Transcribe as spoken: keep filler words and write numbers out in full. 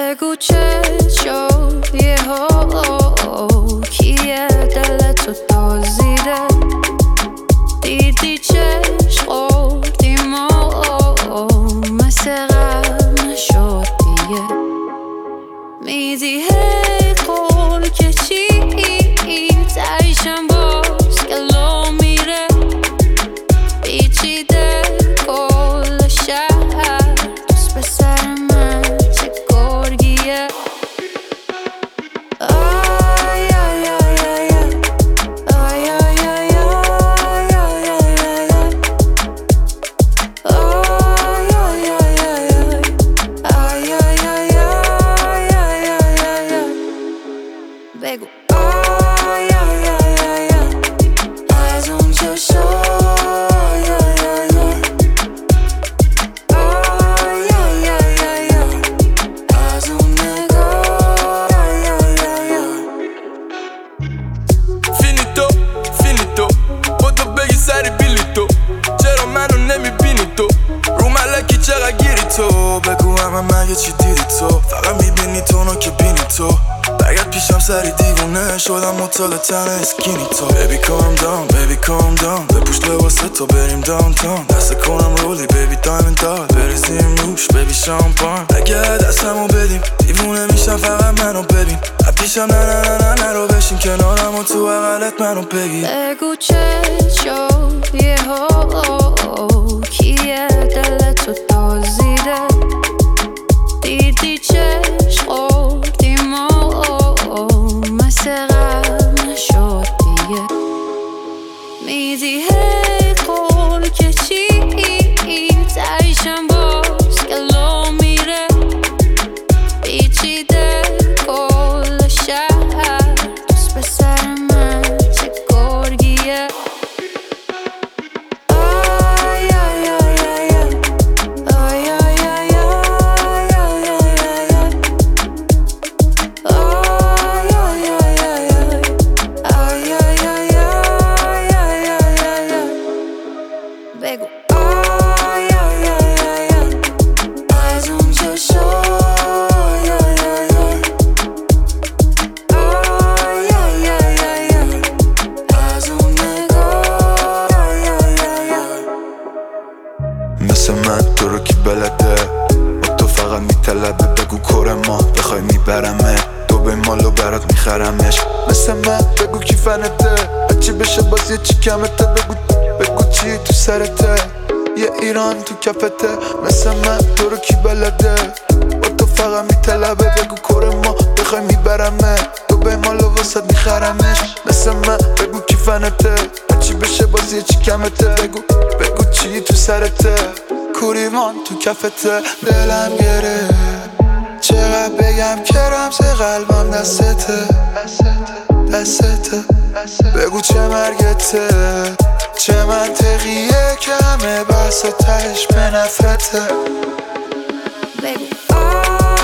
بگو چه شد یهو کیه دلتو دزدیده دیدی چشم خوردیم و مثل قبل نشد دیگه میدی هی قول که چی تایشم باز گلو میره پیچیده کل شهر دوست به سر من چه گرگیه آی آی آی آی آی آی آی آی آی آی بگو آی آی آی آی از اون چشم آی آی آی آی آی از اون نگاه آی آی آی فینیتو فینیتو با تو بگی سری بیلی تو چرا منو نمیبینی تو رو ملکی چقدر گیری تو بگو همه مگه چی دیدی تو فقط میبینی تو نو که بینی تو برگرد پیشم سری دیوونه شدم مطال تن اسکینی تو بیبی کام داون بیبی کام داون بپوش لباسه تو بریم داون تاون دست کنم رولی بیبی دایمن دار بریزیم روش بیبی شامپان اگه دستمو بدیم دیوونه میشم فقط منو ببین پیشم نه نه نه نه نه رو بشین کنارم و تو بغلت منو بگی بگو چه شد یهو کیه دلتو دزدیده دیدی چشم خوردیم و مثل قبل نشد دیگه میدی هی قول که چی تایشم باز گلو میره پیچیده کل شهر دوست به سر من چه گرگیه آی آی آی آی آی آی بگو آی آی آی آی از اون چشم آی آی آی آی آی از اون نگاه آی آی آی مثل من تو رو کی بلده با تو فقط میطلبه بگو کره ما بخوای میبرمه دو به مالو برات میخرمش مثل من بگو کی فنته هرچی بشه باز یه چی کمته بگو بگو چی تو سرته یه ایران تو کفته مثل من تو رو کی بلده با تو فقط میطلبه بگو کره ما بخوای میبرمه دو به مالو واسد میخرمش مثل من بگو کی فنته هرچی بشه باز یه چی کمته بگو بگو چی تو سرته کوریمان تو کفته دلم گره چقدر بگم که رمز قلبم دستته دستته بگو چه مرگته چه منطقیه که همه بحث و تهش به نفرته بگو